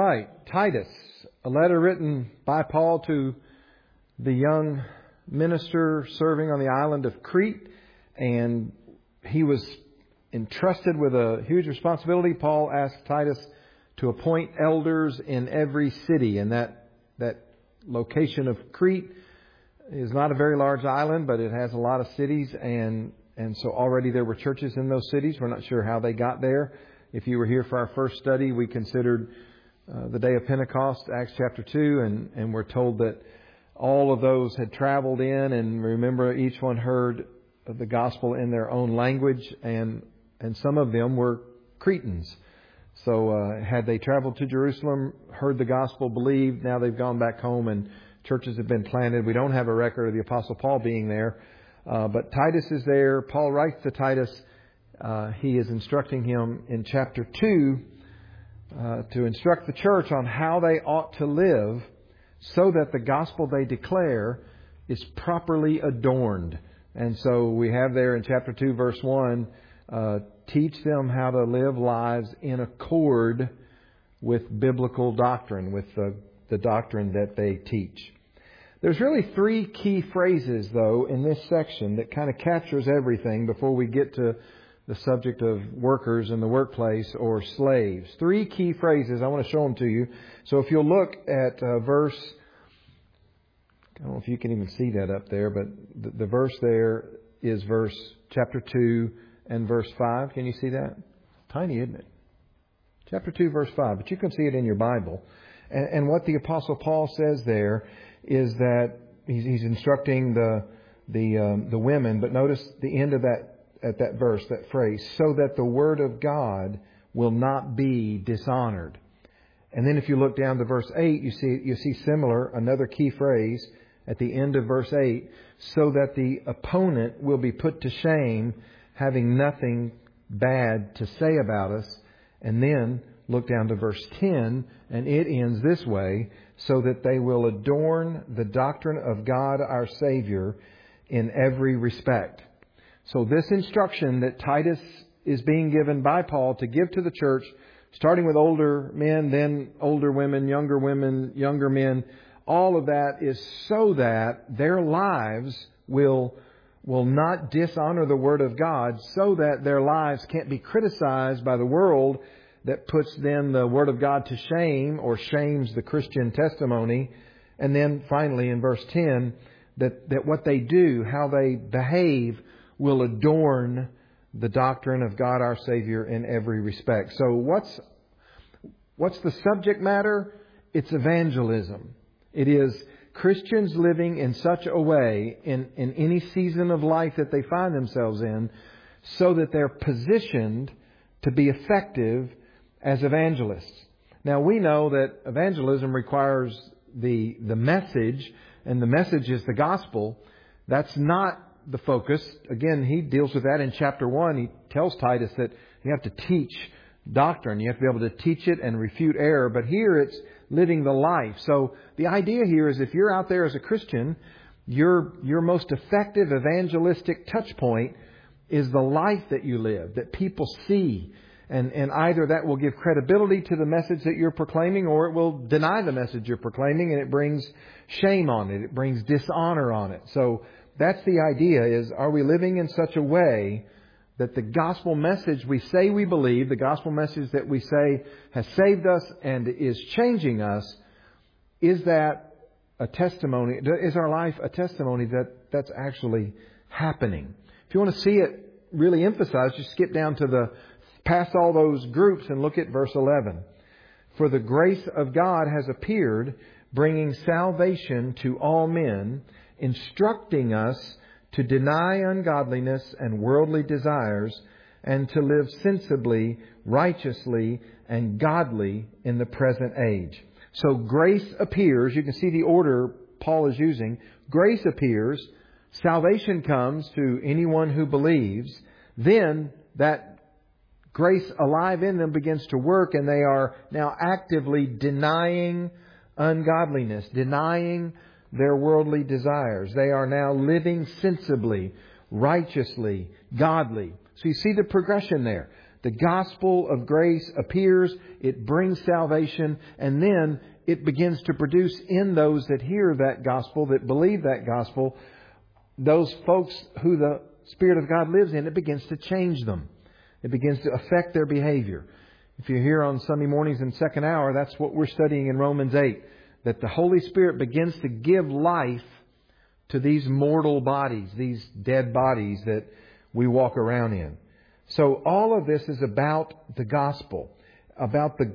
right, Titus, a letter written by Paul to the young minister serving on the island of Crete, and he was entrusted with a huge responsibility. Paul asked Titus to appoint elders in every city, and that location of Crete is not a very large island, but it has a lot of cities, and so already there were churches in those cities. We're not sure how they got there. If you were here for our first study, we considered the day of Pentecost, Acts chapter 2, and we're told that all of those had traveled in, and remember, each one heard the gospel in their own language, and some of them were Cretans. So had they traveled to Jerusalem, heard the gospel, believed, now they've gone back home and churches have been planted. We don't have a record of the Apostle Paul being there, but Titus is there. Paul writes to Titus. He is instructing him in chapter 2 to instruct the church on how they ought to live so that the gospel they declare is properly adorned. And so we have there in chapter 2, verse 1, teach them how to live lives in accord with biblical doctrine, with the doctrine that they teach. There's really three key phrases, though, in this section that kind of captures everything before we get to the subject of workers in the workplace or slaves. Three key phrases. I want to show them to you. So if you'll look at verse, I don't know if you can even see that up there, but the verse there is chapter 2 and verse 5. Can you see that? Tiny, isn't it? Chapter 2, verse 5. But you can see it in your Bible. And what the Apostle Paul says there is that he's instructing the women. But notice the end of that verse, that phrase, so that the word of God will not be dishonored. And then if you look down to verse 8, you see similar, another key phrase at the end of verse 8, so that the opponent will be put to shame, having nothing bad to say about us. And then look down to verse 10, and it ends this way, so that they will adorn the doctrine of God our Savior in every respect. So this instruction that Titus is being given by Paul to give to the church, starting with older men, then older women, younger men, all of that is so that their lives will not dishonor the Word of God, so that their lives can't be criticized by the world that puts then the Word of God to shame or shames the Christian testimony. And then finally in verse 10, that what they do, how they behave, will adorn the doctrine of God our Savior in every respect. So what's the subject matter? It's evangelism. It is Christians living in such a way in any season of life that they find themselves in, so that they're positioned to be effective as evangelists. Now we know that evangelism requires the message, and the message is the gospel. That's not the focus. Again, he deals with that in chapter 1. He tells Titus that you have to teach doctrine. You have to be able to teach it and refute error. But here it's living the life. So the idea here is if you're out there as a Christian, your most effective evangelistic touch point is the life that you live, that people see. And either that will give credibility to the message that you're proclaiming, or it will deny the message you're proclaiming, and it brings shame on it. It brings dishonor on it. So that's the idea, is are we living in such a way that the gospel message we say we believe, the gospel message that we say has saved us and is changing us, is that a testimony? Is our life a testimony that that's actually happening? If you want to see it really emphasized, just skip down to past all those groups and look at verse 11. For the grace of God has appeared, bringing salvation to all men, instructing us to deny ungodliness and worldly desires, and to live sensibly, righteously, and godly in the present age. So grace appears. You can see the order Paul is using. Grace appears. Salvation comes to anyone who believes. Then that grace alive in them begins to work, and they are now actively denying ungodliness, denying their worldly desires. They are now living sensibly, righteously, godly. So you see the progression there. The gospel of grace appears, it brings salvation, and then it begins to produce in those that hear that gospel, that believe that gospel, those folks who the Spirit of God lives in, it begins to change them. It begins to affect their behavior. If you're here on Sunday mornings in second hour, that's what we're studying in Romans 8. That the Holy Spirit begins to give life to these mortal bodies, these dead bodies that we walk around in. So all of this is about the gospel of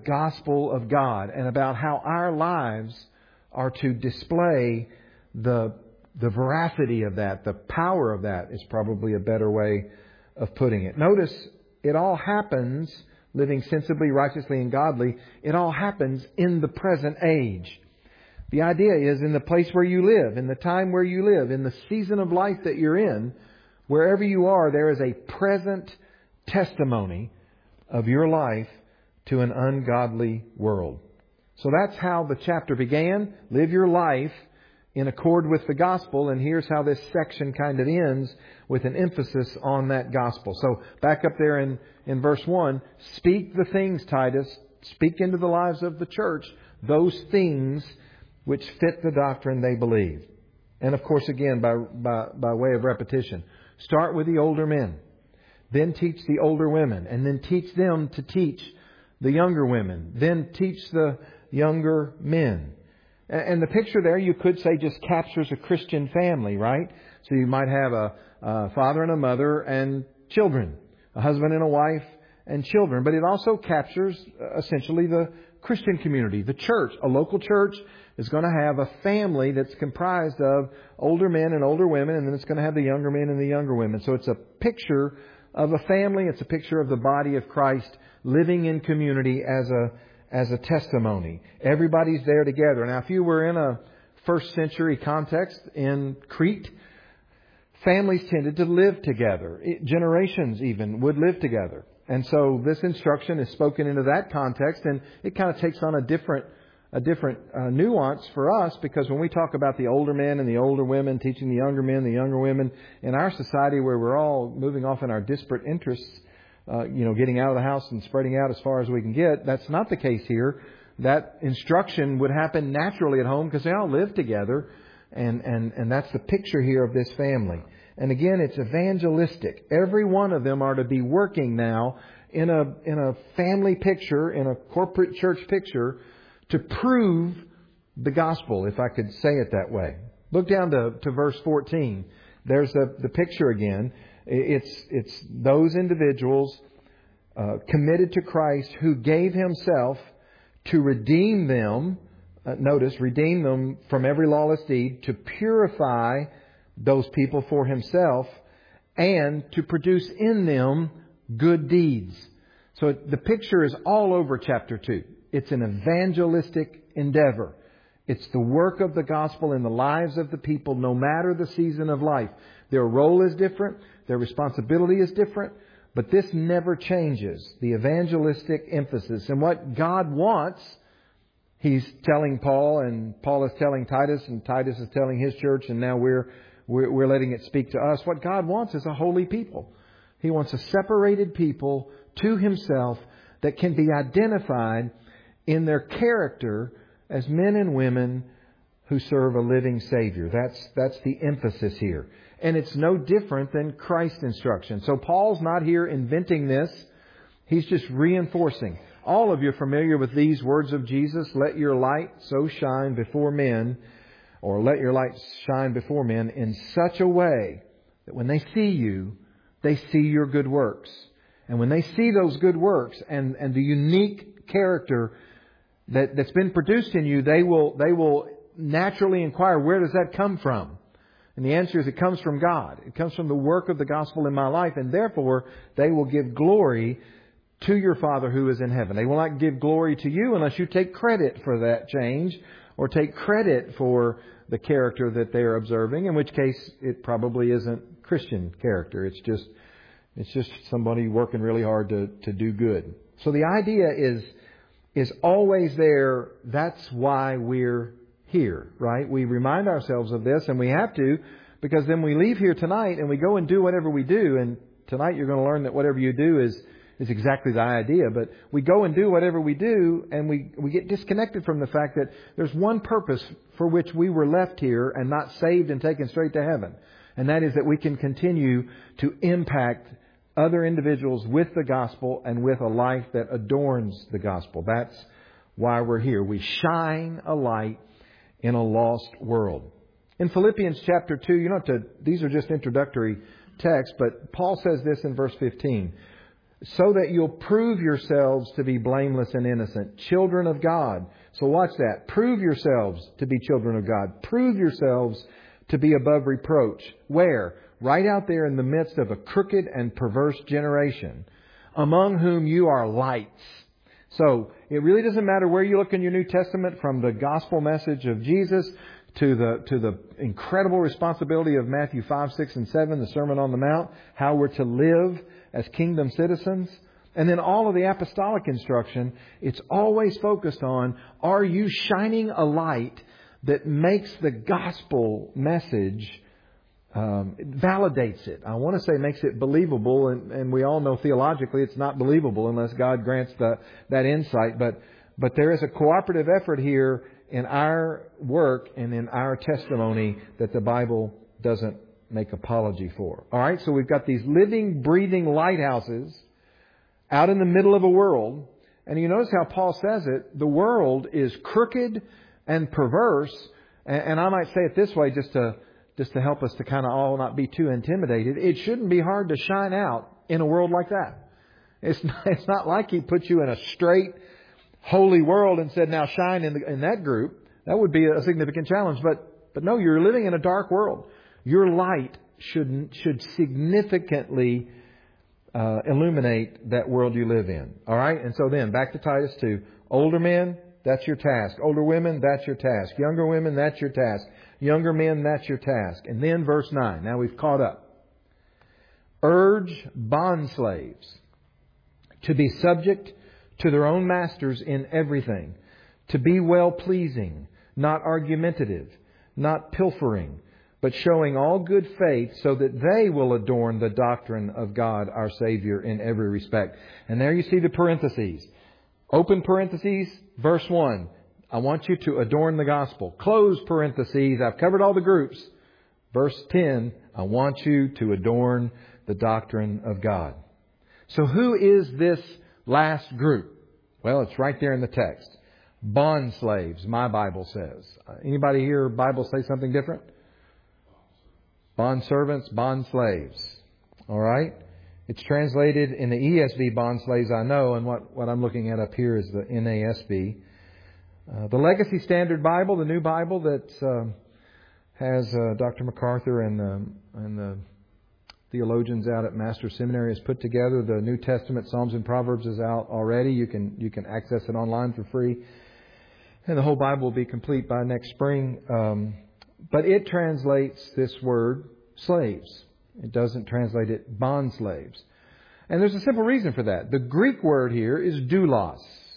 God, and about how our lives are to display the veracity of that, the power of that is probably a better way of putting it. Notice, it all happens, living sensibly, righteously, and godly, it all happens in the present age. The idea is in the place where you live, in the time where you live, in the season of life that you're in, wherever you are, there is a present testimony of your life to an ungodly world. So that's how the chapter began. Live your life in accord with the gospel. And here's how this section kind of ends, with an emphasis on that gospel. So back up there in verse 1, speak the things, Titus, speak into the lives of the church those things which fit the doctrine they believe. And of course, again, by way of repetition, start with the older men, then teach the older women, and then teach them to teach the younger women, then teach the younger men. And the picture there, you could say, just captures a Christian family, right? So you might have a father and a mother and children, a husband and a wife and children. But it also captures essentially the Christian community, the church. A local church is going to have a family that's comprised of older men and older women, and then it's going to have the younger men and the younger women. So it's a picture of a family. It's a picture of the body of Christ living in community as a testimony. Everybody's there together. Now, if you were in a first century context in Crete, families tended to live together. Generations even would live together. And so this instruction is spoken into that context, and it kind of takes on a different nuance for us, because when we talk about the older men and the older women teaching the younger men, the younger women, in our society where we're all moving off in our disparate interests, getting out of the house and spreading out as far as we can get, that's not the case here. That instruction would happen naturally at home because they all live together, and that's the picture here of this family. And again, it's evangelistic. Every one of them are to be working now in a family picture, in a corporate church picture, to prove the gospel, if I could say it that way. Look down to verse 14. There's the picture again. It's those individuals committed to Christ who gave Himself to redeem them. Notice, redeem them from every lawless deed, to purify those people for Himself, and to produce in them good deeds. So the picture is all over chapter 2. It's an evangelistic endeavor. It's the work of the gospel in the lives of the people, no matter the season of life. Their role is different. Their responsibility is different. But this never changes. The evangelistic emphasis. And what God wants, He's telling Paul, and Paul is telling Titus, and Titus is telling his church, and now we're letting it speak to us. What God wants is a holy people. He wants a separated people to Himself that can be identified in their character as men and women who serve a living Savior. That's the emphasis here. And it's no different than Christ's instruction. So Paul's not here inventing this. He's just reinforcing. All of you are familiar with these words of Jesus. Let your light so shine before men, or let your light shine before men in such a way that when they see you, they see your good works. And when they see those good works and the unique character that's been produced in you, they will naturally inquire, where does that come from? And the answer is, it comes from God. It comes from the work of the gospel in my life, and therefore they will give glory to your Father who is in heaven. They will not give glory to you unless you take credit for that change, or take credit for the character that they are observing, in which case it probably isn't Christian character. It's just somebody working really hard to do good. So the idea is always there. That's why we're here, right? We remind ourselves of this, and we have to, because then we leave here tonight and we go and do whatever we do. And tonight you're going to learn that whatever you do is exactly the idea. But we go and do whatever we do, and we get disconnected from the fact that there's one purpose for which we were left here and not saved and taken straight to heaven. And that is that we can continue to impact other individuals with the gospel and with a life that adorns the gospel. That's why we're here. We shine a light in a lost world. In Philippians chapter 2, these are just introductory texts, but Paul says this in verse 15. So that you'll prove yourselves to be blameless and innocent, children of God. So watch that. Prove yourselves to be children of God. Prove yourselves to be above reproach. Where? Right out there in the midst of a crooked and perverse generation, among whom you are lights. So it really doesn't matter where you look in your New Testament, from the gospel message of Jesus to the incredible responsibility of Matthew 5, 6, and 7, the Sermon on the Mount, how we're to live as kingdom citizens. And then all of the apostolic instruction, it's always focused on, are you shining a light that makes the gospel message, validates it. I want to say makes it believable, and we all know theologically it's not believable unless God grants that insight. But there is a cooperative effort here in our work and in our testimony that the Bible doesn't make apology for. All right, so we've got these living, breathing lighthouses out in the middle of a world. And you notice how Paul says it. The world is crooked and perverse. And I might say it this way just to help us to kind of all not be too intimidated. It shouldn't be hard to shine out in a world like that. It's not like He put you in a straight, holy world and said, now shine in that group. That would be a significant challenge. But no, you're living in a dark world. Your light should significantly illuminate that world you live in. All right? And so then, back to Titus 2. Older men, that's your task. Older women, that's your task. Younger women, that's your task. Younger men, that's your task. And then verse 9. Now we've caught up. Urge bondslaves to be subject to their own masters in everything, to be well-pleasing, not argumentative, not pilfering, but showing all good faith, so that they will adorn the doctrine of God our Savior in every respect. And there you see the parentheses. Open parentheses, verse 1. I want you to adorn the gospel. Close parentheses. I've covered all the groups. Verse 10. I want you to adorn the doctrine of God. So who is this last group? Well, it's right there in the text. Bond slaves, my Bible says. Anybody hear Bible say something different? Bond servants, bond slaves. All right? It's translated in the ESV, bond slaves, I know, and what I'm looking at up here is the NASB. The Legacy Standard Bible, the new Bible that has Dr. MacArthur and the theologians out at Master Seminary has put together. The New Testament, Psalms and Proverbs is out already. You can access it online for free. And the whole Bible will be complete by next spring. But it translates this word slaves. It doesn't translate it bond slaves. And there's a simple reason for that. The Greek word here is doulos.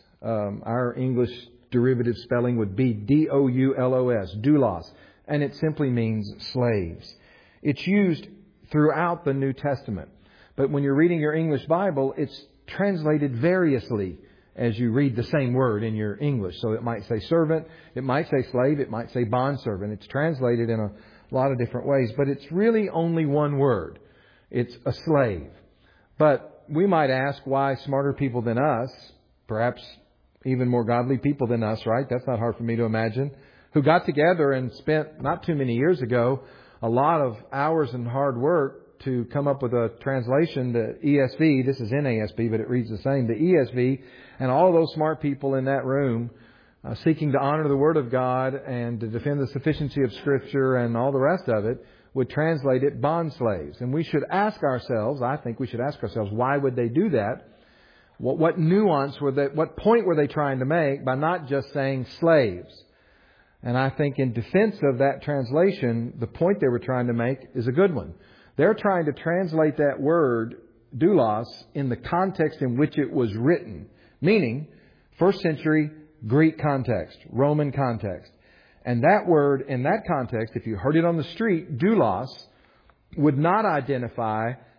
Our English derivative spelling would be doulos, doulos. And it simply means slaves. It's used throughout the New Testament. But when you're reading your English Bible, it's translated variously as you read the same word in your English. So it might say servant, it might say slave, it might say bondservant. It's translated in a lot of different ways, but it's really only one word. It's a slave. But we might ask why smarter people than us, perhaps even more godly people than us, right? That's not hard for me to imagine, who got together and spent, not too many years ago, a lot of hours and hard work to come up with a translation, the ESV. This is NASB, but it reads the same. The ESV, and all those smart people in that room seeking to honor the Word of God and to defend the sufficiency of Scripture and all the rest of it, would translate it bond slaves. And we should ask ourselves, I think we should ask ourselves, why would they do that? What nuance were they, what point were they trying to make by not just saying slaves? And I think in defense of that translation, the point they were trying to make is a good one. They're trying to translate that word, doulos, in the context in which it was written. Meaning, first century Greek context, Roman context. And that word, in that context, if you heard it on the street, doulos, would not identify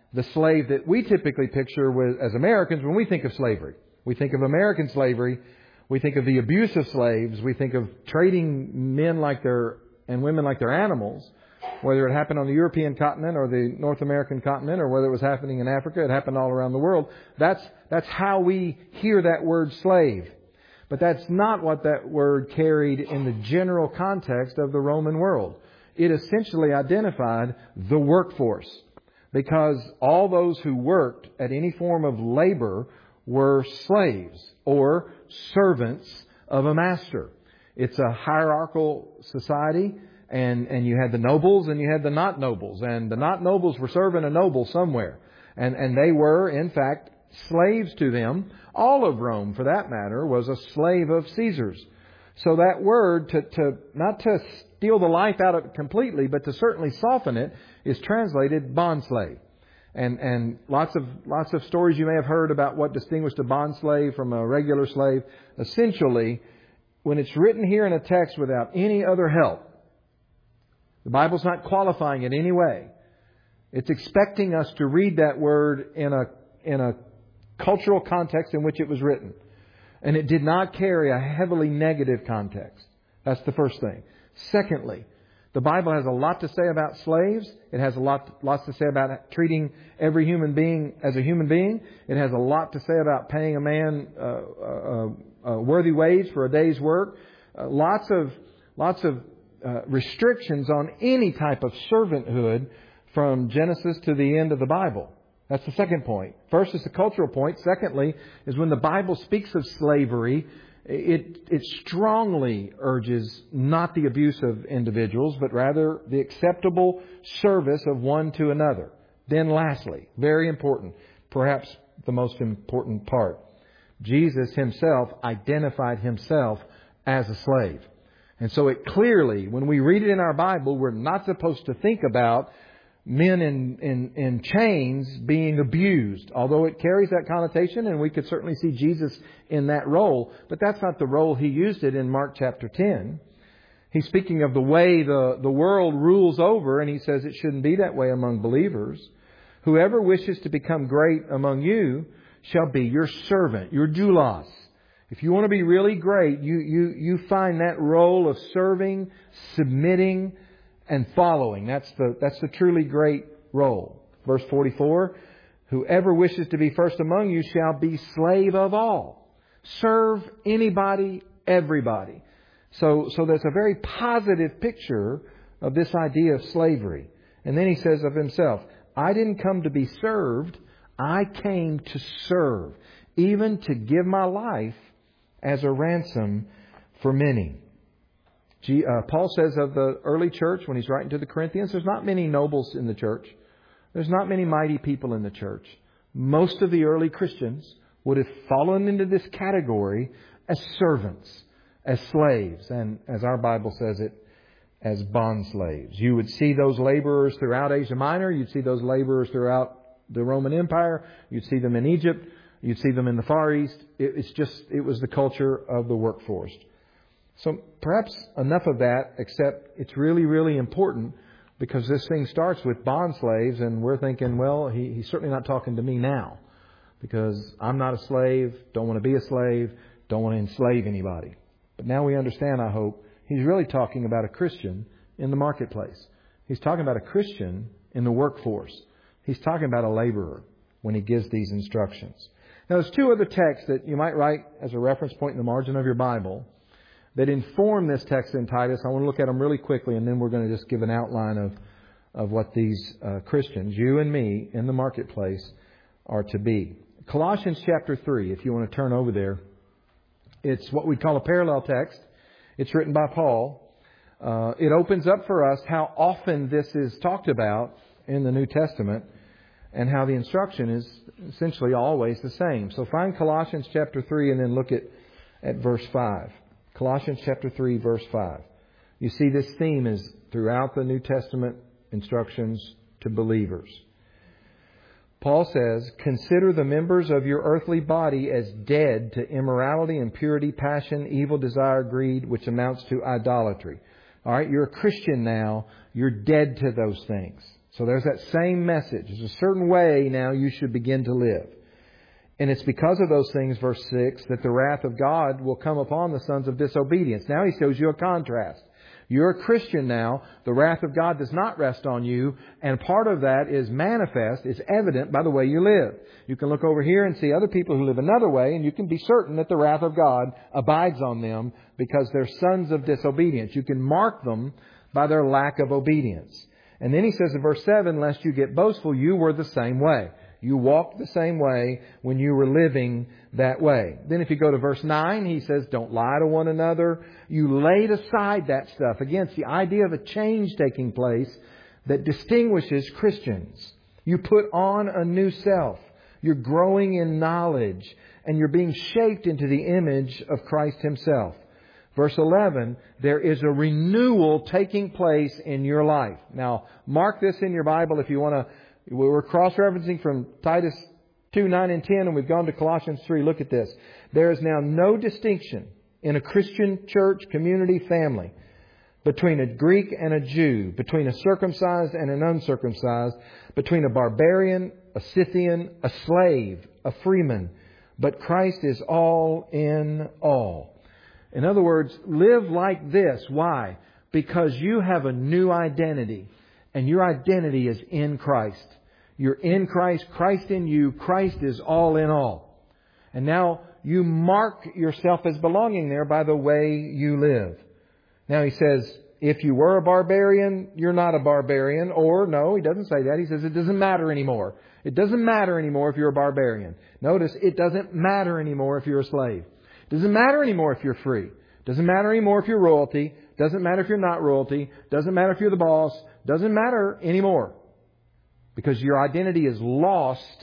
the slave that we typically picture as Americans when we think of slavery. We think of American slavery. We think of the abuse of slaves. We think of trading men and women like they're animals. Whether it happened on the European continent or the North American continent, or whether it was happening in Africa, it happened all around the world. That's how we hear that word slave. But that's not what that word carried in the general context of the Roman world. It essentially identified the workforce, because all those who worked at any form of labor were slaves or servants of a master. It's a hierarchical society, and you had the nobles and you had the not nobles, and the not nobles were serving a noble somewhere, and they were in fact slaves to them. All of Rome, for that matter, was a slave of Caesar's. So that word, to not to steal the life out of it completely, but to certainly soften it, is translated bondslave. And lots of stories you may have heard about what distinguished a bondslave from a regular slave. Essentially, when it's written here in a text without any other help, the Bible's not qualifying it in any way. It's expecting us to read that word in a cultural context in which it was written. And it did not carry a heavily negative context. That's the first thing. Secondly, the Bible has a lot to say about slaves. It has lots to say about treating every human being as a human being. It has a lot to say about paying a man a worthy wage for a day's work. Lots of restrictions on any type of servanthood from Genesis to the end of the Bible. That's the second point. First is the cultural point. Secondly is when the Bible speaks of slavery, it strongly urges not the abuse of individuals, but rather the acceptable service of one to another. Then lastly, very important, perhaps the most important part, Jesus Himself identified Himself as a slave. And so it clearly, when we read it in our Bible, we're not supposed to think about men in chains being abused, although it carries that connotation, and we could certainly see Jesus in that role. But that's not the role He used it in Mark chapter 10. He's speaking of the way the world rules over, and He says it shouldn't be that way among believers. Whoever wishes to become great among you shall be your servant, your doulos. If you want to be really great, you find that role of serving, submitting, and following. That's the truly great role. Verse 44, whoever wishes to be first among you shall be slave of all. Serve anybody, everybody. So there's a very positive picture of this idea of slavery. And then He says of Himself, I didn't come to be served, I came to serve, even to give my life as a ransom for many. Paul says of the early church, when he's writing to the Corinthians, there's not many nobles in the church. There's not many mighty people in the church. Most of the early Christians would have fallen into this category as servants, as slaves, and as our Bible says it, as bond slaves. You would see those laborers throughout Asia Minor. You'd see those laborers throughout the Roman Empire. You'd see them in Egypt. You'd see them in the Far East. It was the culture of the workforce. So perhaps enough of that, except it's really, really important because this thing starts with bond slaves, and we're thinking, well, he's certainly not talking to me now because I'm not a slave, don't want to be a slave, don't want to enslave anybody. But now we understand, I hope, he's really talking about a Christian in the marketplace. He's talking about a Christian in the workforce. He's talking about a laborer when he gives these instructions. Now, there's two other texts that you might write as a reference point in the margin of your Bible that inform this text in Titus. I want to look at them really quickly, and then we're going to just give an outline of what these Christians, you and me, in the marketplace are to be. Colossians chapter 3, if you want to turn over there. It's what we call a parallel text. It's written by Paul. It opens up for us how often this is talked about in the New Testament and how the instruction is essentially always the same. So find Colossians chapter 3 and then look at verse 5. Colossians chapter 3, verse 5. You see this theme is throughout the New Testament instructions to believers. Paul says, consider the members of your earthly body as dead to immorality, impurity, passion, evil desire, greed, which amounts to idolatry. All right, you're a Christian now. You're dead to those things. So there's that same message. There's a certain way now you should begin to live. And it's because of those things, verse 6, that the wrath of God will come upon the sons of disobedience. Now He shows you a contrast. You're a Christian now. The wrath of God does not rest on you. And part of that is manifest, is evident by the way you live. You can look over here and see other people who live another way, and you can be certain that the wrath of God abides on them because they're sons of disobedience. You can mark them by their lack of obedience. And then He says in verse 7, lest you get boastful, you were the same way. You walked the same way when you were living that way. Then if you go to verse 9, He says, don't lie to one another. You laid aside that stuff. Again, it's the idea of a change taking place that distinguishes Christians. You put on a new self. You're growing in knowledge, and you're being shaped into the image of Christ Himself. Verse 11, there is a renewal taking place in your life. Now, mark this in your Bible if you want to. We're cross-referencing from Titus 2, 9 and 10, and we've gone to Colossians 3. Look at this. There is now no distinction in a Christian church, community, family between a Greek and a Jew, between a circumcised and an uncircumcised, between a barbarian, a Scythian, a slave, a freeman. But Christ is all in all. In other words, live like this. Why? Because you have a new identity. And your identity is in Christ. You're in Christ, Christ in you, Christ is all in all. And now you mark yourself as belonging there by the way you live. Now He says, if you were a barbarian, you're not a barbarian. Or, no, He doesn't say that. He says it doesn't matter anymore. It doesn't matter anymore if you're a barbarian. Notice, it doesn't matter anymore if you're a slave. It doesn't matter anymore if you're free. It doesn't matter anymore if you're royalty. It doesn't matter if you're not royalty. It doesn't matter if you're the boss. It doesn't matter anymore. Because your identity is lost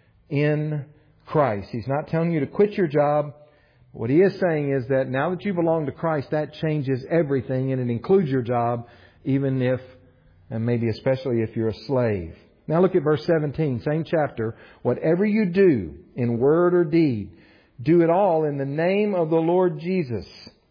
in Christ. He's not telling you to quit your job. What He is saying is that now that you belong to Christ, that changes everything, and it includes your job, even if, and maybe especially if you're a slave. Now look at verse 17, same chapter. Whatever you do in word or deed, do it all in the name of the Lord Jesus,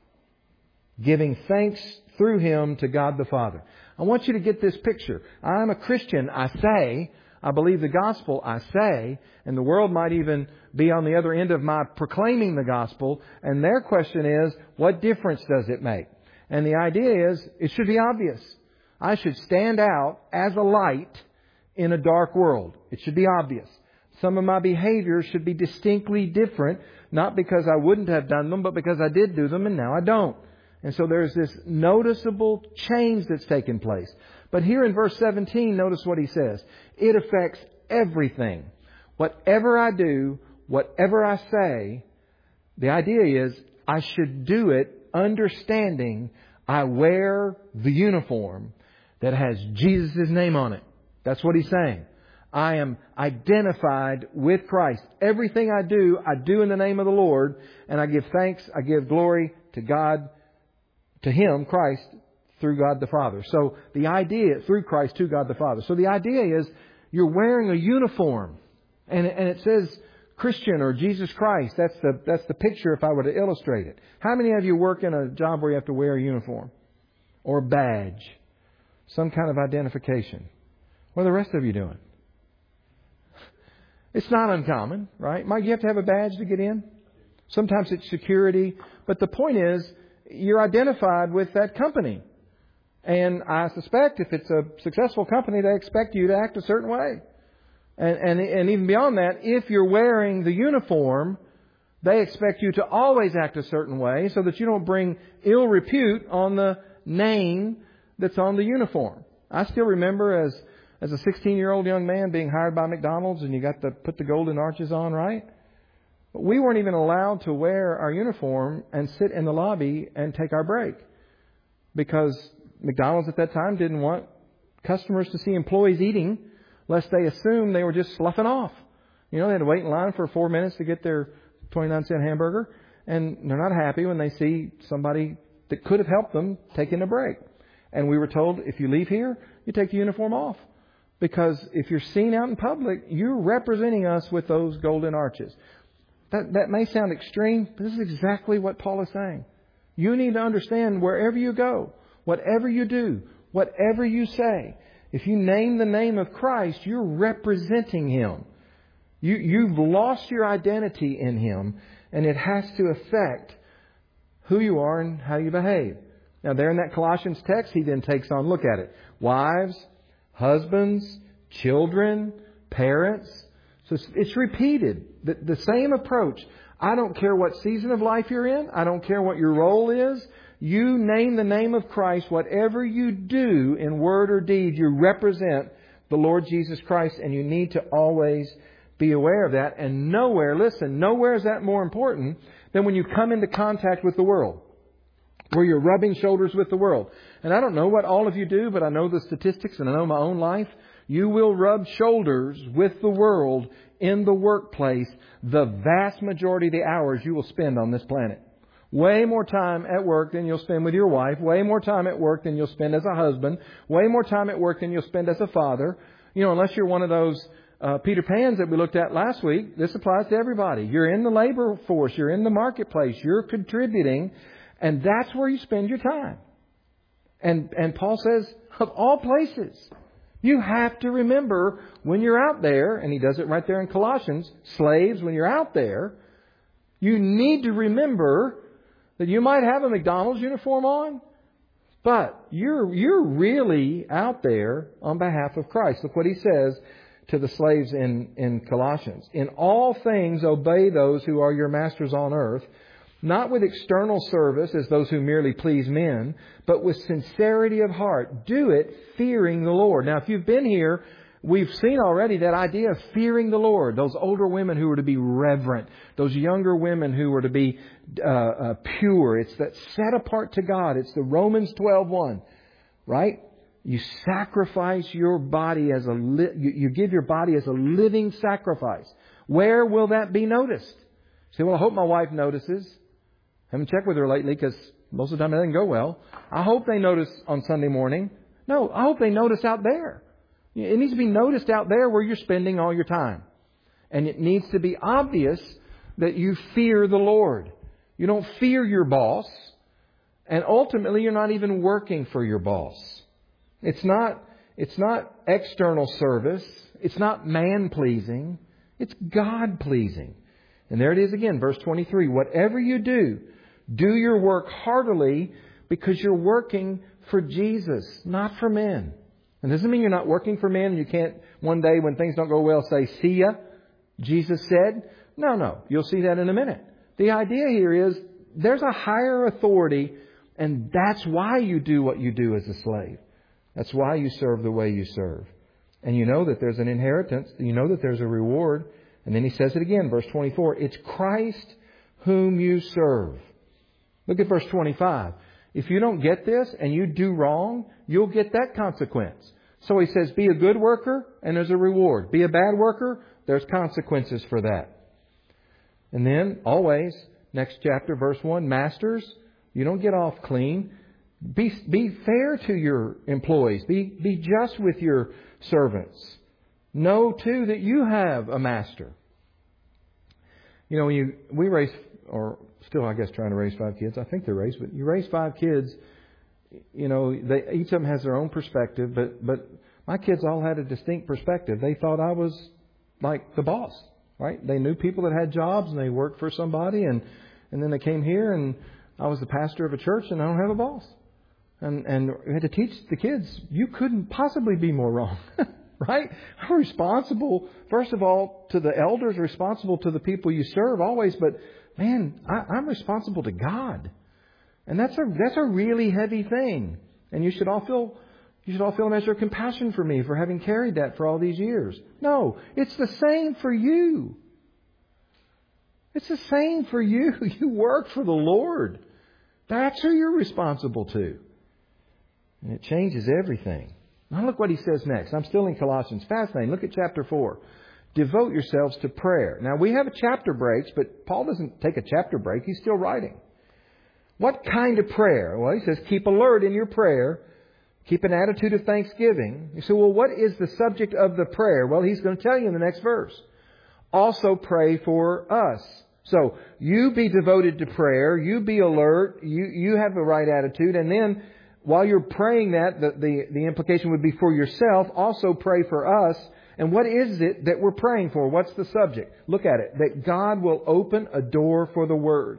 giving thanks through Him to God the Father. I want you to get this picture. I'm a Christian, I say. I believe the gospel, I say. And the world might even be on the other end of my proclaiming the gospel. And their question is, what difference does it make? And the idea is, it should be obvious. I should stand out as a light in a dark world. It should be obvious. Some of my behaviors should be distinctly different, not because I wouldn't have done them, but because I did do them and now I don't. And so there's this noticeable change that's taken place. But here in verse 17, notice what he says. It affects everything. Whatever I do, whatever I say, the idea is I should do it understanding I wear the uniform that has Jesus' name on it. That's what he's saying. I am identified with Christ. Everything I do in the name of the Lord. And I give thanks, I give glory to God, to Him, Christ, through God the Father. So the idea, through Christ to God the Father. So the idea is you're wearing a uniform. And it says Christian or Jesus Christ. That's the picture if I were to illustrate it. How many of you work in a job where you have to wear a uniform? Or a badge? Some kind of identification. What are the rest of you doing? It's not uncommon, right? Mike, you have to have a badge to get in. Sometimes it's security. But the point is, you're identified with that company. And I suspect if it's a successful company, they expect you to act a certain way. And even beyond that, if you're wearing the uniform, they expect you to always act a certain way so that you don't bring ill repute on the name that's on the uniform. I still remember as a 16-year-old young man being hired by McDonald's, and you got to put the golden arches on, right? But we weren't even allowed to wear our uniform and sit in the lobby and take our break. Because McDonald's at that time didn't want customers to see employees eating lest they assumed they were just sloughing off. You know, they had to wait in line for 4 minutes to get their 29-cent hamburger. And they're not happy when they see somebody that could have helped them taking a break. And we were told, if you leave here, you take the uniform off. Because if you're seen out in public, you're representing us with those golden arches. That may sound extreme, but this is exactly what Paul is saying. You need to understand wherever you go, whatever you do, whatever you say, If you name the name of Christ, you're representing Him. You've lost your identity in Him, and it has to affect who you are and how you behave. Now, there in that Colossians text, he then takes on, look at it, wives, husbands, children, parents. So it's repeated. The same approach. I don't care what season of life you're in. I don't care what your role is. You name the name of Christ. Whatever you do in word or deed, you represent the Lord Jesus Christ, and you need to always be aware of that. And nowhere is that more important than when you come into contact with the world, where you're rubbing shoulders with the world. And I don't know what all of you do, but I know the statistics and I know my own life. You will rub shoulders with the world in the workplace the vast majority of the hours you will spend on this planet. Way more time at work than you'll spend with your wife. Way more time at work than you'll spend as a husband. Way more time at work than you'll spend as a father. You know, unless you're one of those Peter Pans that we looked at last week, this applies to everybody. You're in the labor force. You're in the marketplace. You're contributing. And that's where you spend your time. And Paul says, of all places, you have to remember when you're out there, and he does it right there in Colossians, slaves, when you're out there, you need to remember that you might have a McDonald's uniform on, but you're really out there on behalf of Christ. Look what he says to the slaves in Colossians. In all things obey those who are your masters on earth, not with external service as those who merely please men, but with sincerity of heart. Do it fearing the Lord. Now, if you've been here, we've seen already that idea of fearing the Lord. Those older women who were to be reverent. Those younger women who were to be pure. It's that set apart to God. It's the Romans 12:1, right? You sacrifice your body as you give your body as a living sacrifice. Where will that be noticed? You say, well, I hope my wife notices. I haven't checked with her lately because most of the time it doesn't go well. I hope they notice on Sunday morning. No, I hope they notice out there. It needs to be noticed out there where you're spending all your time. And it needs to be obvious that you fear the Lord. You don't fear your boss. And ultimately, you're not even working for your boss. It's not external service. It's not man-pleasing. It's God-pleasing. And there it is again, verse 23. Whatever you do, do your work heartily because you're working for Jesus, not for men. And doesn't mean you're not working for men. You can't one day when things don't go well say, see ya, Jesus said. No. You'll see that in a minute. The idea here is there's a higher authority, and that's why you do what you do as a slave. That's why you serve the way you serve. And you know that there's an inheritance. You know that there's a reward. And then he says it again, verse 24. It's Christ whom you serve. Look at verse 25. If you don't get this and you do wrong, you'll get that consequence. So he says, be a good worker and there's a reward. Be a bad worker, there's consequences for that. And then always, next chapter, verse 1, masters, you don't get off clean. Be fair to your employees. Be just with your servants. Know, too, that you have a master. You know, we raise, or still, I guess, trying to raise 5 kids. I think they're raised, but you raise 5 kids, you know, each of them has their own perspective, but my kids all had a distinct perspective. They thought I was like the boss, right? They knew people that had jobs and they worked for somebody, and then they came here and I was the pastor of a church and I don't have a boss. And we had to teach the kids, you couldn't possibly be more wrong. Right? I'm responsible, first of all, to the elders, responsible to the people you serve always, but man, I'm responsible to God. And that's a really heavy thing. And you should all feel a measure of compassion for me for having carried that for all these years. No, it's the same for you. It's the same for you. You work for the Lord. That's who you're responsible to. And it changes everything. Now look what he says next. I'm still in Colossians. Fascinating. Look at chapter 4. Devote yourselves to prayer. Now we have a chapter breaks, but Paul doesn't take a chapter break. He's still writing. What kind of prayer? Well, he says, keep alert in your prayer. Keep an attitude of thanksgiving. You say, well, what is the subject of the prayer? Well, he's going to tell you in the next verse. Also pray for us. So you be devoted to prayer. You be alert. You have the right attitude. And then while you're praying that, the implication would be for yourself. Also pray for us. And what is it that we're praying for? What's the subject? Look at it. That God will open a door for the Word.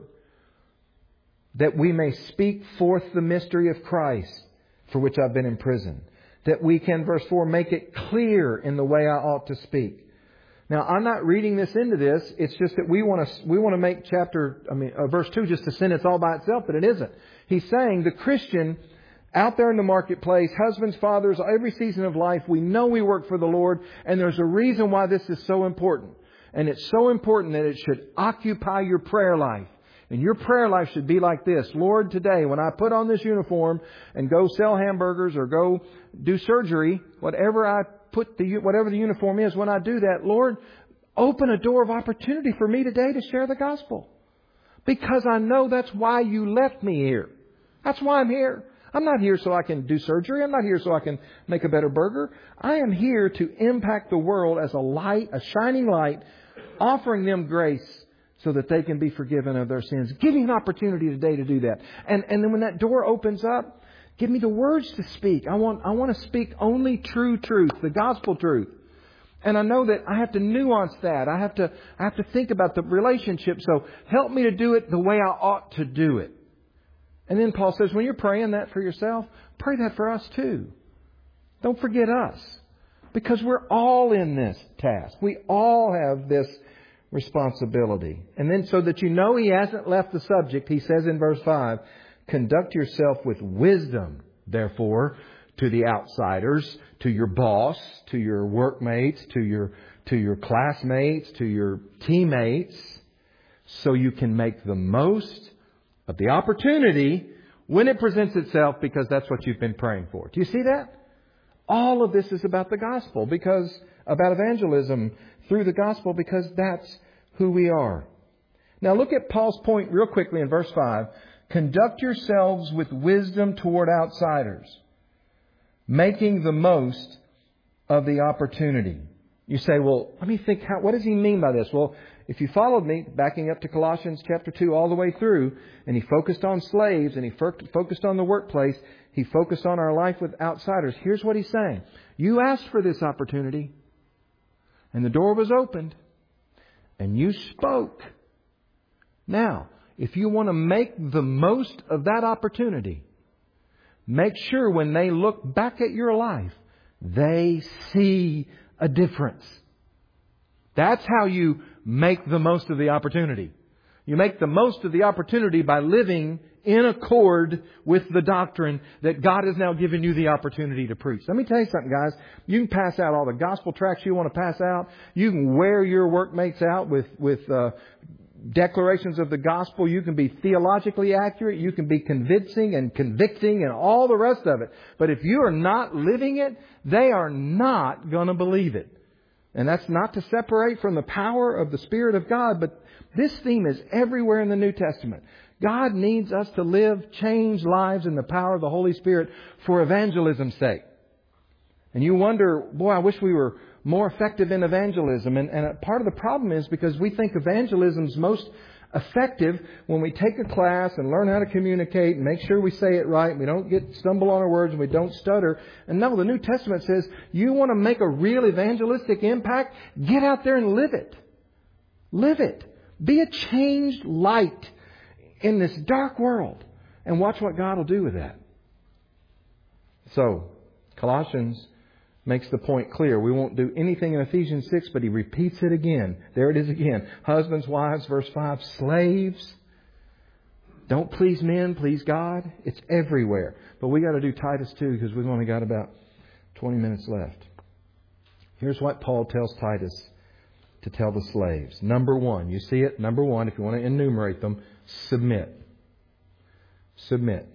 That we may speak forth the mystery of Christ, for which I've been imprisoned. That we can, verse 4, make it clear in the way I ought to speak. Now, I'm not reading this into this. It's just that we want to make verse 2 just a sentence all by itself, but it isn't. He's saying the Christian out there in the marketplace, husbands, fathers, every season of life, we know we work for the Lord, and there's a reason why this is so important. And it's so important that it should occupy your prayer life. And your prayer life should be like this. Lord, today, when I put on this uniform and go sell hamburgers or go do surgery, whatever the uniform is, when I do that, Lord, open a door of opportunity for me today to share the gospel. Because I know that's why you left me here. That's why I'm here. I'm not here so I can do surgery. I'm not here so I can make a better burger. I am here to impact the world as a light, a shining light, offering them grace so that they can be forgiven of their sins. Give me an opportunity today to do that. And then when that door opens up, give me the words to speak. I want to speak only true truth, the gospel truth. And I know that I have to nuance that. I have to think about the relationship. So help me to do it the way I ought to do it. And then Paul says, when you're praying that for yourself, pray that for us too. Don't forget us. Because we're all in this task. We all have this responsibility. And then so that you know he hasn't left the subject, he says in verse 5, conduct yourself with wisdom, therefore, to the outsiders, to your boss, to your workmates, to your classmates, to your teammates, so you can make the most of the opportunity when it presents itself, because that's what you've been praying for. Do you see that? All of this is about the gospel, about evangelism through the gospel, because that's who we are. Now look at Paul's point real quickly in verse 5. Conduct yourselves with wisdom toward outsiders, making the most of the opportunity. You say, well, let me think, what does he mean by this? Well, if you followed me, backing up to Colossians chapter 2 all the way through, and he focused on slaves, and he focused on the workplace, he focused on our life with outsiders. Here's what he's saying. You asked for this opportunity, and the door was opened, and you spoke. Now, if you want to make the most of that opportunity, make sure when they look back at your life, they see a difference. That's how you make the most of the opportunity. You make the most of the opportunity by living in accord with the doctrine that God has now given you the opportunity to preach. Let me tell you something, guys. You can pass out all the gospel tracts you want to pass out. You can wear your workmates out with declarations of the gospel. You can be theologically accurate. You can be convincing and convicting and all the rest of it. But if you are not living it, they are not going to believe it. And that's not to separate from the power of the Spirit of God, but this theme is everywhere in the New Testament. God needs us to live changed lives in the power of the Holy Spirit for evangelism's sake. And you wonder, boy, I wish we were more effective in evangelism. And part of the problem is because we think evangelism's most effective when we take a class and learn how to communicate and make sure we say it right. We don't stumble on our words and we don't stutter. And no, the New Testament says you want to make a real evangelistic impact, get out there and live it. Live it. Be a changed light in this dark world and watch what God will do with that. So, Colossians makes the point clear. We won't do anything in Ephesians 6, but he repeats it again. There it is again. Husbands, wives, verse 5. Slaves, don't please men, please God. It's everywhere. But we got to do Titus 2 because we've only got about 20 minutes left. Here's what Paul tells Titus to tell the slaves. Number one, you see it? Number one, if you want to enumerate them, submit. Submit.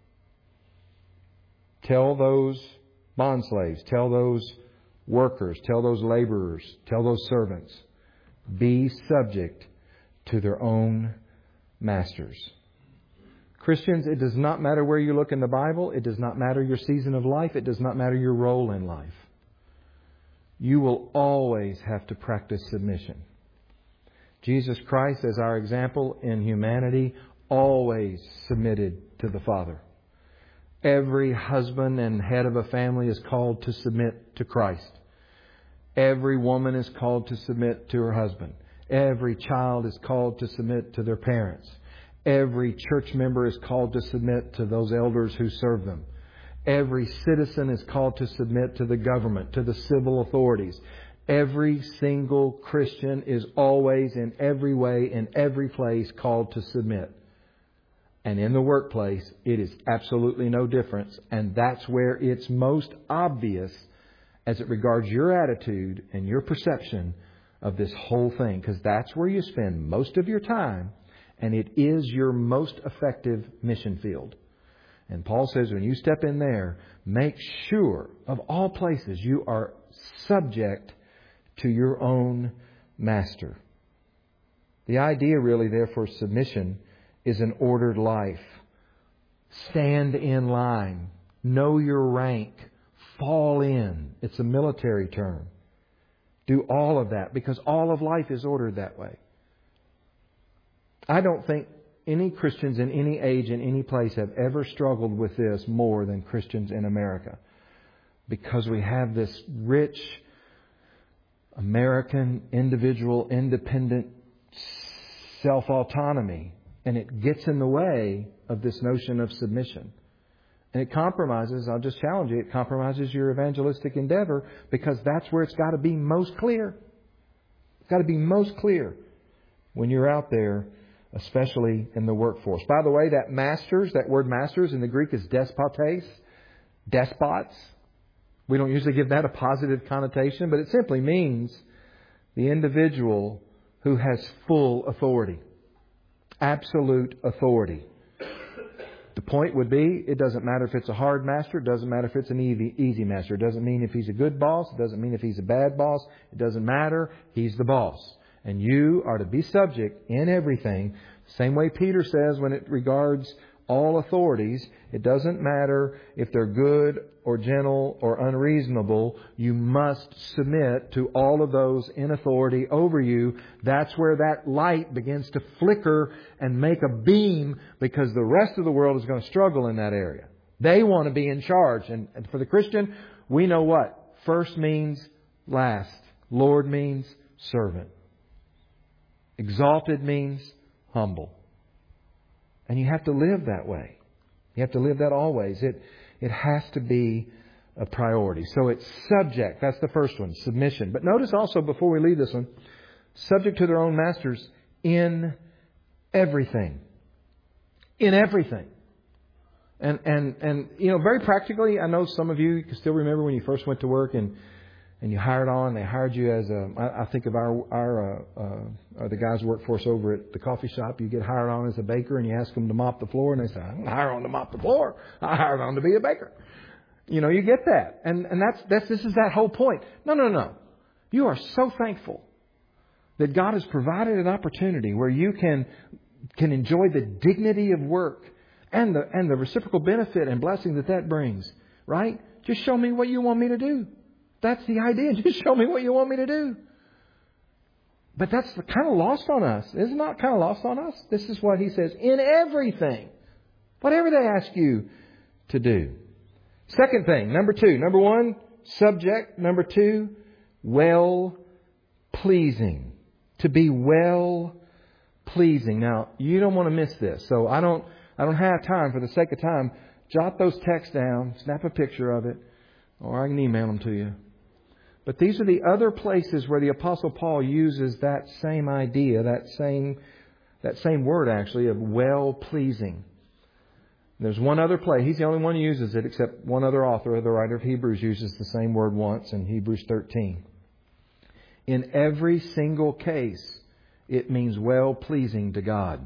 Tell those bond slaves, tell those workers, tell those laborers, tell those servants, be subject to their own masters. Christians, it does not matter where you look in the Bible. It does not matter your season of life. It does not matter your role in life. You will always have to practice submission. Jesus Christ, as our example in humanity, always submitted to the Father. Every husband and head of a family is called to submit to Christ. Every woman is called to submit to her husband. Every child is called to submit to their parents. Every church member is called to submit to those elders who serve them. Every citizen is called to submit to the government, to the civil authorities. Every single Christian is always, in every way, in every place, called to submit. And in the workplace, it is absolutely no difference. And that's where it's most obvious as it regards your attitude and your perception of this whole thing. Because that's where you spend most of your time. And it is your most effective mission field. And Paul says when you step in there, make sure of all places you are subject to your own master. The idea really there for submission is an ordered life. Stand in line. Know your rank. Fall in. It's a military term. Do all of that because all of life is ordered that way. I don't think any Christians in any age, in any place, have ever struggled with this more than Christians in America. Because we have this rich American, individual, independent self-autonomy. And it gets in the way of this notion of submission. And it compromises, I'll just challenge you, it compromises your evangelistic endeavor because that's where it's got to be most clear. It's got to be most clear when you're out there, especially in the workforce. By the way, that masters, that word masters in the Greek is despotes, despots. We don't usually give that a positive connotation, but it simply means the individual who has full authority. Absolute authority. The point would be, it doesn't matter if it's a hard master. It doesn't matter if it's an easy master. It doesn't mean if he's a good boss. It doesn't mean if he's a bad boss. It doesn't matter. He's the boss. And you are to be subject in everything. Same way Peter says when it regards all authorities. It doesn't matter if they're good or gentle or unreasonable. You must submit to all of those in authority over you. That's where that light begins to flicker and make a beam because the rest of the world is going to struggle in that area. They want to be in charge. And for the Christian, we know what? First means last. Lord means servant. Exalted means humble. And you have to live that way. You have to live that always. It has to be a priority. So it's subject. That's the first one. Submission. But notice also before we leave this one, subject to their own masters in everything. In everything. And you know, very practically, I know some of you can still remember when you first went to work and you hired on. They hired you as I think of the guys who work for us over at the coffee shop. You get hired on as a baker and you ask them to mop the floor and they say, I didn't hire on to mop the floor. I hired on to be a baker. You know, you get that. And this is that whole point. No. You are so thankful that God has provided an opportunity where you can enjoy the dignity of work and the reciprocal benefit and blessing that brings. Right? Just show me what you want me to do. That's the idea. Just show me what you want me to do. But that's kind of lost on us. Is it not kind of lost on us? This is what he says. In everything. Whatever they ask you to do. Second thing. Number 2. Number 1, subject. Number 2, well-pleasing. To be well-pleasing. Now, you don't want to miss this. So I don't have time. For the sake of time, jot those texts down. Snap a picture of it. Or I can email them to you. But these are the other places where the Apostle Paul uses that same idea, that same word actually, of well-pleasing. There's one other place. He's the only one who uses it, except one other author, the writer of Hebrews, uses the same word once in Hebrews 13. In every single case, it means well-pleasing to God.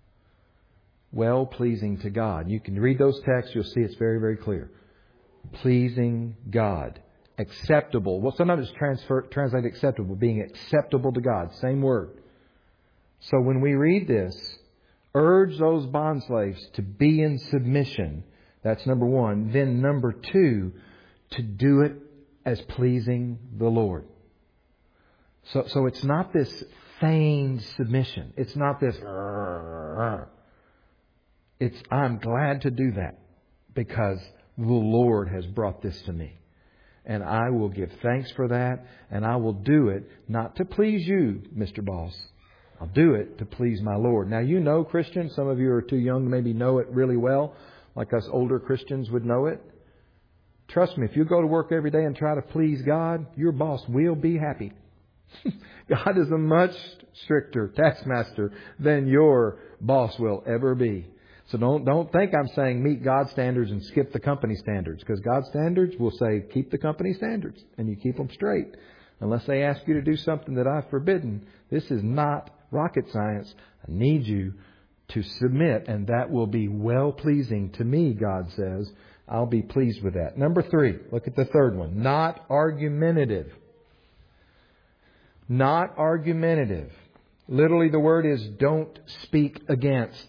Well-pleasing to God. You can read those texts, you'll see it's very, very clear. Pleasing God. Acceptable. Well, sometimes it's translated acceptable. Being acceptable to God. Same word. So when we read this, urge those bondslaves to be in submission. That's number 1. Then number 2, to do it as pleasing the Lord. So it's not this feigned submission. It's not this. It's I'm glad to do that. because the Lord has brought this to me. And I will give thanks for that. And I will do it not to please you, Mr. Boss. I'll do it to please my Lord. Now, you know, Christians, some of you are too young to maybe know it really well, like us older Christians would know it. Trust me, if you go to work every day and try to please God, your boss will be happy. God is a much stricter taskmaster than your boss will ever be. So don't think I'm saying meet God's standards and skip the company standards, because God's standards will say keep the company standards, and you keep them straight. Unless they ask you to do something that I've forbidden, this is not rocket science. I need you to submit, and that will be well-pleasing to me, God says. I'll be pleased with that. Number 3, look at the third one. Not argumentative. Not argumentative. Literally, the word is don't speak against.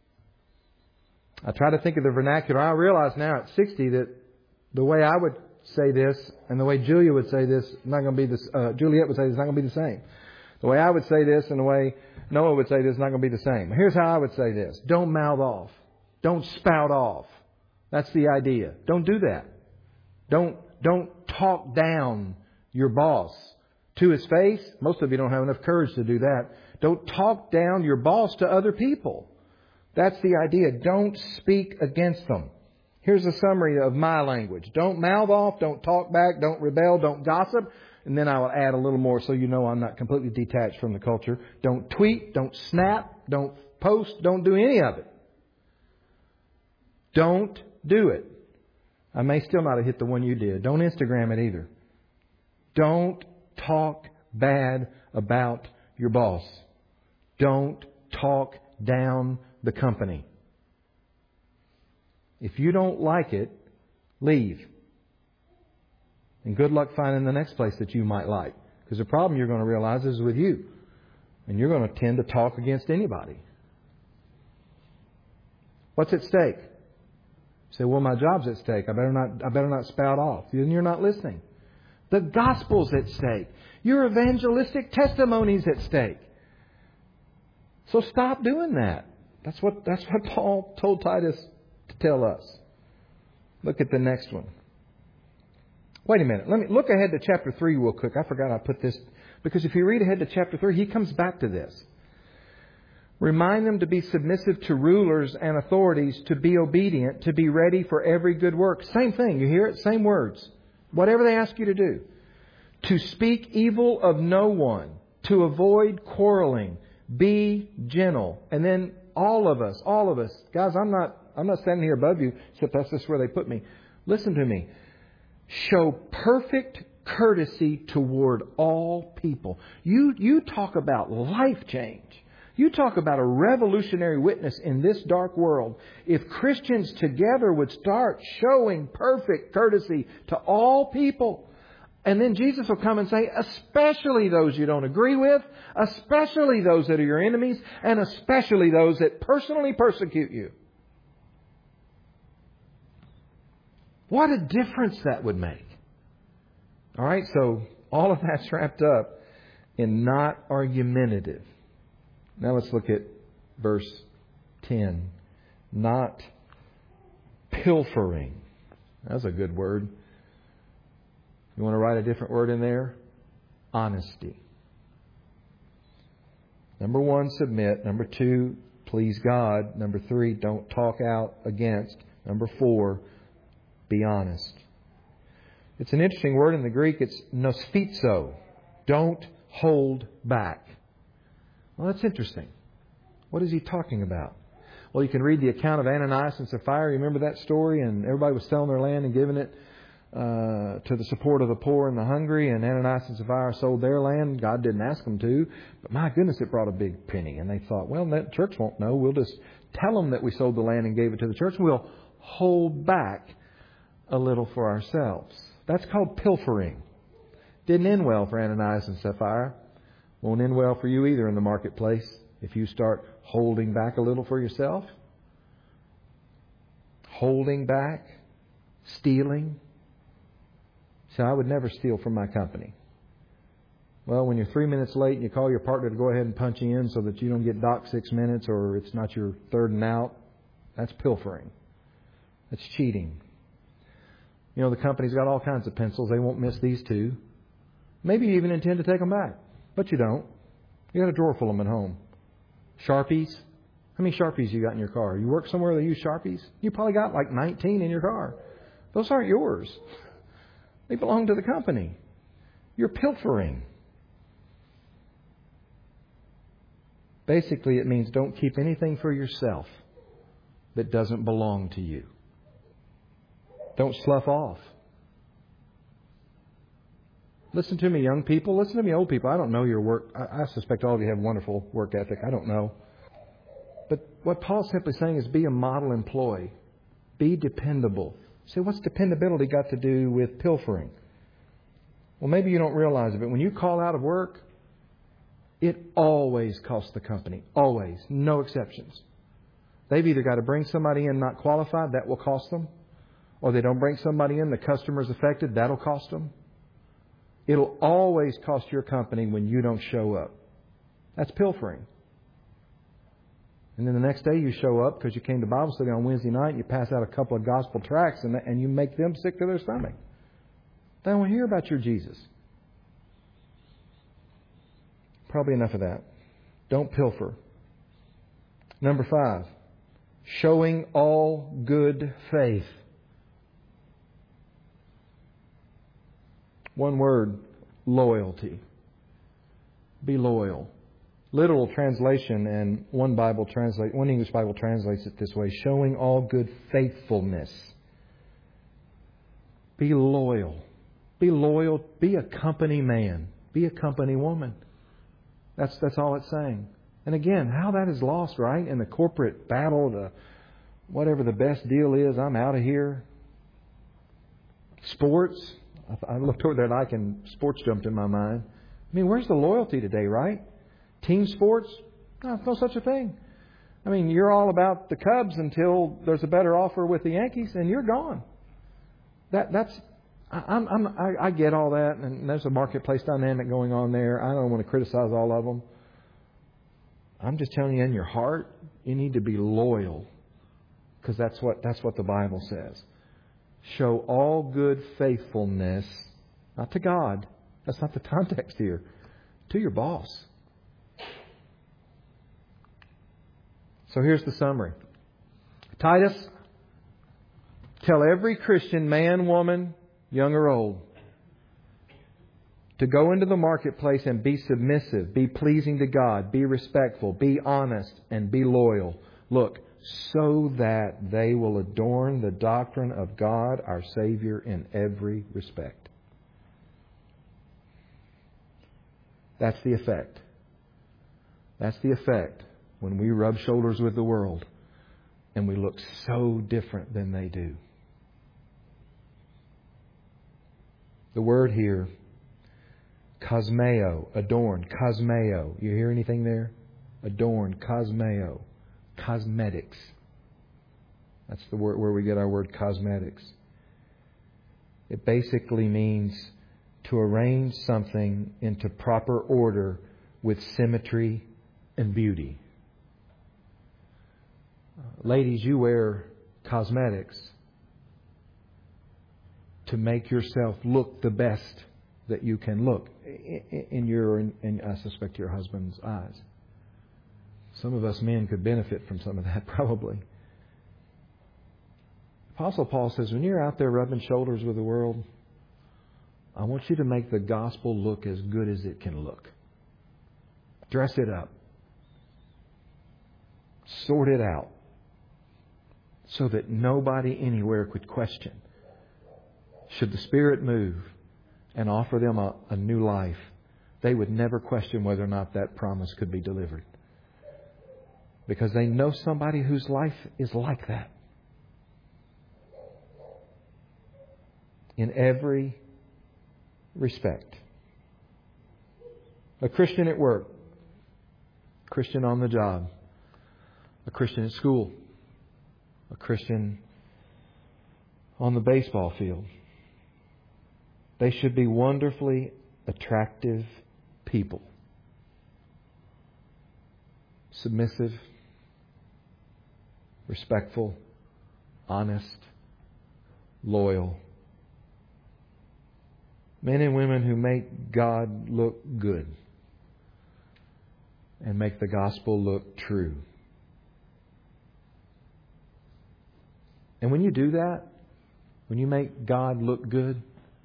I try to think of the vernacular. I realize now at 60 that the way I would say this and the way Julia would say this, not going to be this. Juliet would say this, is not going to be the same. The way I would say this and the way Noah would say this is not going to be the same. Here's how I would say this. Don't mouth off. Don't spout off. That's the idea. Don't do that. Don't talk down your boss to his face. Most of you don't have enough courage to do that. Don't talk down your boss to other people. That's the idea. Don't speak against them. Here's a summary of my language. Don't mouth off. Don't talk back. Don't rebel. Don't gossip. And then I will add a little more so you know I'm not completely detached from the culture. Don't tweet. Don't snap. Don't post. Don't do any of it. Don't do it. I may still not have hit the one you did. Don't Instagram it either. Don't talk bad about your boss. Don't talk down the company. If you don't like it, leave. And good luck finding the next place that you might like. Because the problem you're going to realize is with you. And you're going to tend to talk against anybody. What's at stake? You say, well, my job's at stake. I better not spout off. Then you're not listening. The gospel's at stake. Your evangelistic testimony's at stake. So stop doing that. That's what Paul told Titus to tell us. Look at the next one. Wait a minute. Let me look ahead to chapter 3 real quick. I forgot I put this. Because if you read ahead to chapter 3, he comes back to this. Remind them to be submissive to rulers and authorities, to be obedient, to be ready for every good work. Same thing. You hear it? Same words. Whatever they ask you to do. To speak evil of no one. To avoid quarreling. Be gentle. And then all of us. Guys, I'm not standing here above you, except that's just where they put me. Listen to me. Show perfect courtesy toward all people. You talk about life change. You talk about a revolutionary witness in this dark world. If Christians together would start showing perfect courtesy to all people, and then Jesus will come and say, especially those you don't agree with, especially those that are your enemies, and especially those that personally persecute you. What a difference that would make. All right, so all of that's wrapped up in not argumentative. Now let's look at verse 10. Not pilfering. That's a good word. You want to write a different word in there? Honesty. Number 1, submit. Number 2, please God. Number 3, don't talk out against. Number 4, be honest. It's an interesting word in the Greek. It's nosphizo. Don't hold back. Well, that's interesting. What is he talking about? Well, you can read the account of Ananias and Sapphira. You remember that story? And everybody was selling their land and giving it to the support of the poor and the hungry. And Ananias and Sapphira sold their land. God didn't ask them to. But my goodness, it brought a big penny. And they thought, well, that church won't know. We'll just tell them that we sold the land and gave it to the church. We'll hold back a little for ourselves. That's called pilfering. Didn't end well for Ananias and Sapphira. Won't end well for you either in the marketplace if you start holding back a little for yourself. Holding back. Stealing. So I would never steal from my company. Well, when you're 3 minutes late and you call your partner to go ahead and punch you in so that you don't get docked 6 minutes or it's not your third and out, that's pilfering. That's cheating. You know, the company's got all kinds of pencils. They won't miss these two. Maybe you even intend to take them back, but you don't. You got a drawer full of them at home. Sharpies. How many Sharpies you got in your car? You work somewhere they use Sharpies? You probably got like 19 in your car. Those aren't yours. They belong to the company. You're pilfering. Basically, it means don't keep anything for yourself that doesn't belong to you. Don't slough off. Listen to me, young people. Listen to me, old people. I don't know your work. I suspect all of you have wonderful work ethic. I don't know. But what Paul's simply saying is be a model employee. Be dependable. See, what's dependability got to do with pilfering? Well, maybe you don't realize it, but when you call out of work, it always costs the company. Always. No exceptions. They've either got to bring somebody in not qualified, that will cost them. Or they don't bring somebody in, the customer's affected, that'll cost them. It'll always cost your company when you don't show up. That's pilfering. And then the next day you show up because you came to Bible study on Wednesday night and you pass out a couple of gospel tracts and you make them sick to their stomach. They don't want to hear about your Jesus. Probably enough of that. Don't pilfer. Number 5. Showing all good faith. One word, loyalty. Be loyal. Literal translation, and one English Bible translates it this way: showing all good faithfulness. Be loyal. Be loyal. Be a company man. Be a company woman. That's all it's saying. And again, how that is lost, right? In the corporate battle, whatever the best deal is, I'm out of here. Sports. I looked over there and sports jumped in my mind. I mean, where's the loyalty today, right? Team sports? No such a thing. I mean, you're all about the Cubs until there's a better offer with the Yankees, and you're gone. I get all that, and there's a marketplace dynamic going on there. I don't want to criticize all of them. I'm just telling you, in your heart, you need to be loyal, because that's what the Bible says. Show all good faithfulness, not to God. That's not the context here. To your boss. So here's the summary. Titus, tell every Christian, man, woman, young or old, to go into the marketplace and be submissive, be pleasing to God, be respectful, be honest, and be loyal. Look, so that they will adorn the doctrine of God, our Savior, in every respect. That's the effect. That's the effect when we rub shoulders with the world and we look so different than they do. The word here, cosmeo, adorn, cosmeo. You hear anything there? Adorn, cosmeo, cosmetics. That's the word where we get our word cosmetics. It basically means to arrange something into proper order with symmetry and beauty. Ladies, you wear cosmetics to make yourself look the best that you can look in I suspect your husband's eyes. Some of us men could benefit from some of that, probably. Apostle Paul says, when you're out there rubbing shoulders with the world, I want you to make the gospel look as good as it can look. Dress it up. Sort it out. So that nobody anywhere could question. Should the Spirit move and offer them a new life, they would never question whether or not that promise could be delivered. Because they know somebody whose life is like that. In every respect. A Christian at work. A Christian on the job. A Christian at school. A Christian on the baseball field. They should be wonderfully attractive people. Submissive, respectful, honest, loyal. Men and women who make God look good and make the gospel look true. And when you do that, when you make God look good,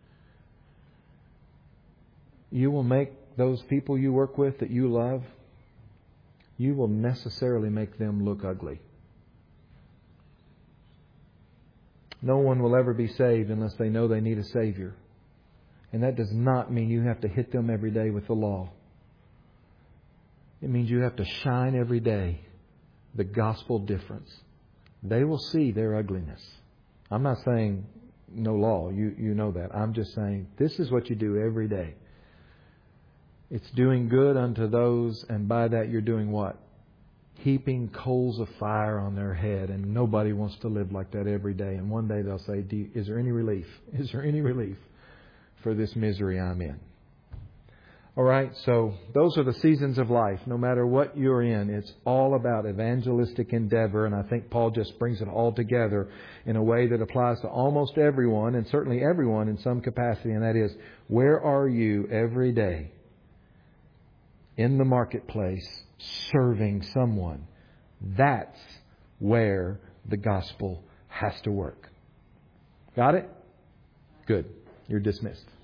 you will make those people you work with that you love, you will necessarily make them look ugly. No one will ever be saved unless they know they need a Savior. And that does not mean you have to hit them every day with the law. It means you have to shine every day the gospel difference. They will see their ugliness. I'm not saying no law. You know that. I'm just saying this is what you do every day. It's doing good unto those, and by that you're doing what? Heaping coals of fire on their head, and nobody wants to live like that every day. And one day they'll say, is there any relief? Is there any relief for this misery I'm in? All right, so those are the seasons of life. No matter what you're in, it's all about evangelistic endeavor. And I think Paul just brings it all together in a way that applies to almost everyone, and certainly everyone in some capacity. And that is, where are you every day in the marketplace serving someone? That's where the gospel has to work. Got it? Good. You're dismissed.